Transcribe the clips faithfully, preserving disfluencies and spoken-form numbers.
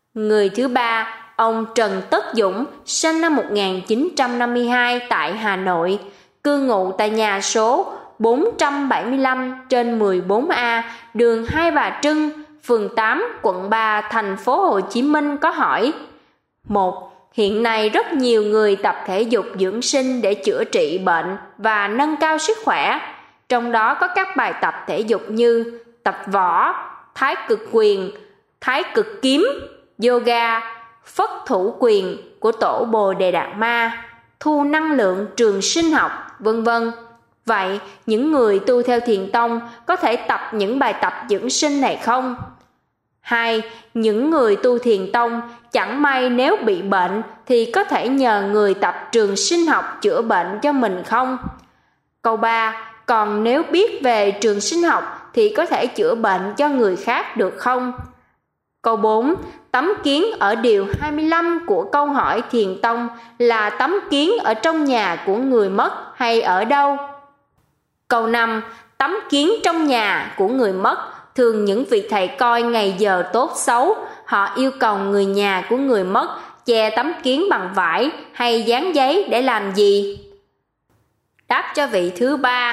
Người thứ ba, ông Trần Tất Dũng, sinh năm một nghìn chín trăm năm mươi hai tại Hà Nội, cư ngụ tại nhà số bốn trăm bảy mươi lăm trên mười bốn A, đường Hai Bà Trưng, phường tám, quận ba, thành phố Hồ Chí Minh có hỏi. một. Hiện nay rất nhiều người tập thể dục dưỡng sinh để chữa trị bệnh và nâng cao sức khỏe. Trong đó có các bài tập thể dục như tập võ, thái cực quyền, thái cực kiếm, yoga, phất thủ quyền của tổ Bồ Đề Đạt Ma, thu năng lượng trường sinh học, vân vân. Vậy, những người tu theo Thiền tông có thể tập những bài tập dưỡng sinh này không? hai. Những người tu Thiền tông chẳng may nếu bị bệnh thì có thể nhờ người tập trường sinh học chữa bệnh cho mình không? Câu ba. Còn nếu biết về trường sinh học thì có thể chữa bệnh cho người khác được không? Câu bốn. Tấm kiến ở điều hai mươi lăm của câu hỏi Thiền tông là tấm kiến ở trong nhà của người mất hay ở đâu? Câu năm. Tấm kiến trong nhà của người mất thường những vị thầy coi ngày giờ tốt xấu, họ yêu cầu người nhà của người mất che tấm kiến bằng vải hay dán giấy để làm gì? Đáp cho vị thứ ba.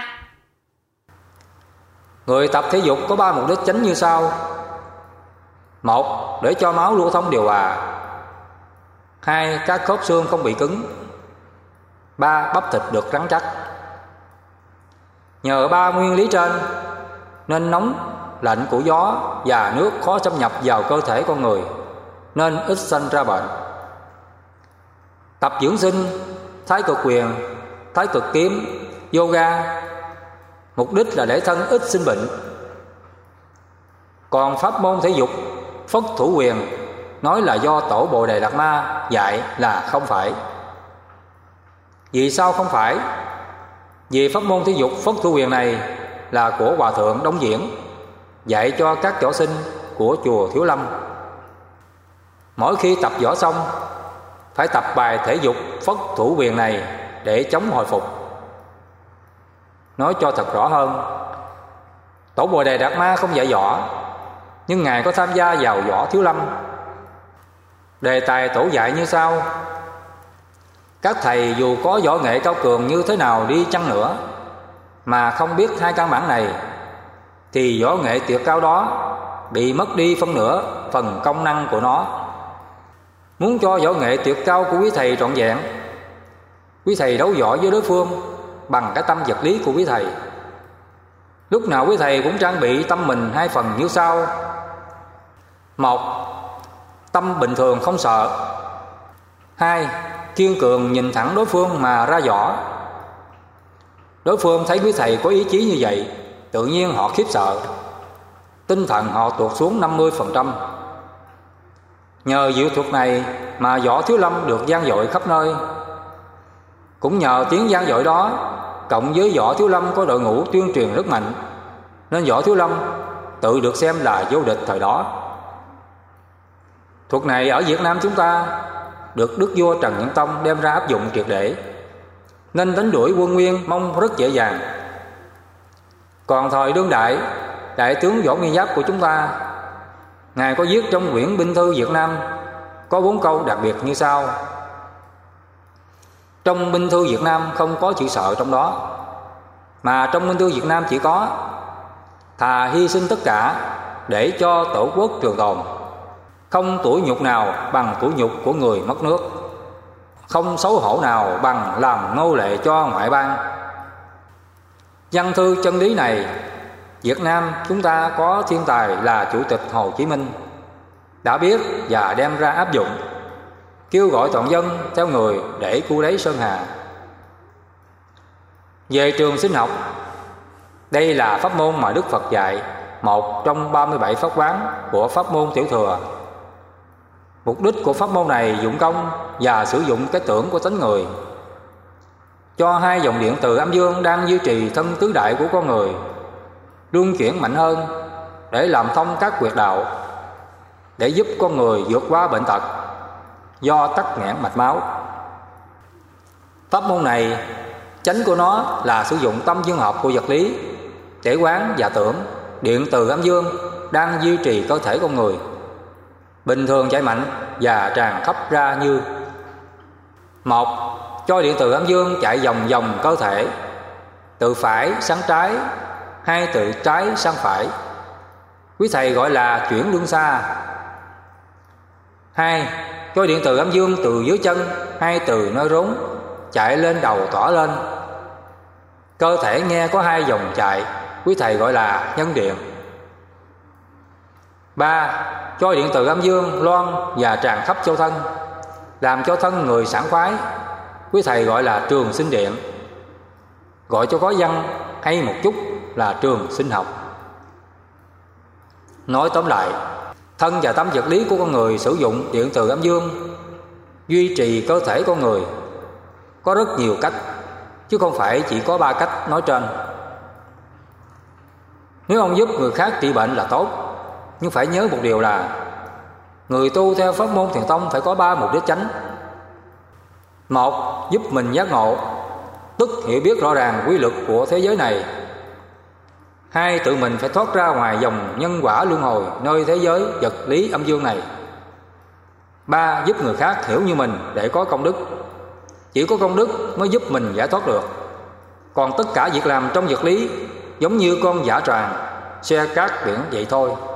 Người tập thể dục có ba mục đích chính như sau. Một. Để cho máu lưu thông điều hòa. Hai. Các khớp xương không bị cứng. Ba. Bắp thịt được rắn chắc. Nhờ ba nguyên lý trên nên nóng, lạnh của gió và nước khó xâm nhập vào cơ thể con người, nên ít sinh ra bệnh. Tập dưỡng sinh, thái cực quyền, thái cực kiếm, yoga, mục đích là để thân ít sinh bệnh. Còn pháp môn thể dục, phất thủ quyền, nói là do tổ Bồ Đề Đạt Ma dạy là không phải. Vì sao không phải? Vì pháp môn thể dục phất thủ quyền này là của Hòa Thượng Đông Diễn, dạy cho các võ sinh của chùa Thiếu Lâm. Mỗi khi tập võ xong phải tập bài thể dục phất thủ quyền này để chống hồi phục. Nói cho thật rõ hơn, tổ Bồ Đề Đạt Ma không dạy võ, nhưng Ngài có tham gia vào võ Thiếu Lâm. Đề tài tổ dạy như sau. Các thầy dù có võ nghệ cao cường như thế nào đi chăng nữa mà không biết hai căn bản này thì võ nghệ tuyệt cao đó bị mất đi phân nửa phần công năng của nó. Muốn cho võ nghệ tuyệt cao của quý thầy trọn vẹn, quý thầy đấu võ với đối phương bằng cái tâm vật lý của quý thầy. Lúc nào quý thầy cũng trang bị tâm mình hai phần như sau. Một. Tâm bình thường không sợ. Hai. Kiên cường nhìn thẳng đối phương mà ra võ. Đối phương thấy quý thầy có ý chí như vậy, tự nhiên họ khiếp sợ, tinh thần họ tuột xuống năm mươi phần trăm. Nhờ diệu thuật này mà võ Thiếu Lâm được vang dội khắp nơi. Cũng nhờ tiếng vang dội đó, cộng với võ Thiếu Lâm có đội ngũ tuyên truyền rất mạnh, nên võ Thiếu Lâm tự được xem là vô địch thời đó. Thuật này ở Việt Nam chúng ta được Đức vua Trần Nhân Tông đem ra áp dụng triệt để, nên đánh đuổi quân Nguyên Mông rất dễ dàng. Còn thời đương đại, đại tướng Võ Nguyên Giáp của chúng ta, Ngài có viết trong quyển Binh thư Việt Nam có bốn câu đặc biệt như sau. Trong Binh thư Việt Nam không có chữ sợ trong đó, mà trong Binh thư Việt Nam chỉ có thà hy sinh tất cả để cho tổ quốc trường tồn. Không tủi nhục nào bằng tủi nhục của người mất nước, không xấu hổ nào bằng làm nô lệ cho ngoại bang. Văn thư chân lý này, Việt Nam chúng ta có thiên tài là Chủ tịch Hồ Chí Minh đã biết và đem ra áp dụng, kêu gọi toàn dân theo người để cứu lấy Sơn Hà. Về trường sinh học, đây là pháp môn mà Đức Phật dạy, một trong ba mươi bảy pháp quán của pháp môn tiểu thừa. Mục đích của pháp môn này dụng công và sử dụng cái tưởng của tánh người, cho hai dòng điện từ âm dương đang duy trì thân tứ đại của con người luân chuyển mạnh hơn để làm thông các huyệt đạo, để giúp con người vượt qua bệnh tật do tắc nghẽn mạch máu. Pháp môn này chánh của nó là sử dụng tâm dương học của vật lý để quán và tưởng điện từ âm dương đang duy trì cơ thể con người, bình thường chạy mạnh và tràn khắp ra như: một. Cho điện từ âm dương chạy vòng vòng cơ thể, từ phải sang trái hay từ trái sang phải. Quý thầy gọi là chuyển luân xa. Hai. Cho điện từ âm dương từ dưới chân hay từ nơi rốn chạy lên đầu tỏa lên. Cơ thể nghe có hai dòng chạy, quý thầy gọi là nhân điện. Ba. Cho điện từ âm dương loan và tràn khắp châu thân, làm cho thân người sảng khoái, quý thầy gọi là trường sinh điện. Gọi cho có văn hay một chút là trường sinh học. Nói tóm lại, thân và tâm vật lý của con người sử dụng điện từ âm dương duy trì cơ thể con người có rất nhiều cách, chứ không phải chỉ có ba cách nói trên. Nếu ông giúp người khác trị bệnh là tốt, nhưng phải nhớ một điều là người tu theo pháp môn thiền tông phải có ba mục đích chánh. Một, giúp mình giác ngộ, tức hiểu biết rõ ràng quy luật của thế giới này. Hai, tự mình phải thoát ra ngoài dòng nhân quả luân hồi nơi thế giới vật lý âm dương này. Ba, giúp người khác hiểu như mình để có công đức. Chỉ có công đức mới giúp mình giải thoát được. Còn tất cả việc làm trong vật lý giống như con dã tràng, xe cát biển vậy thôi.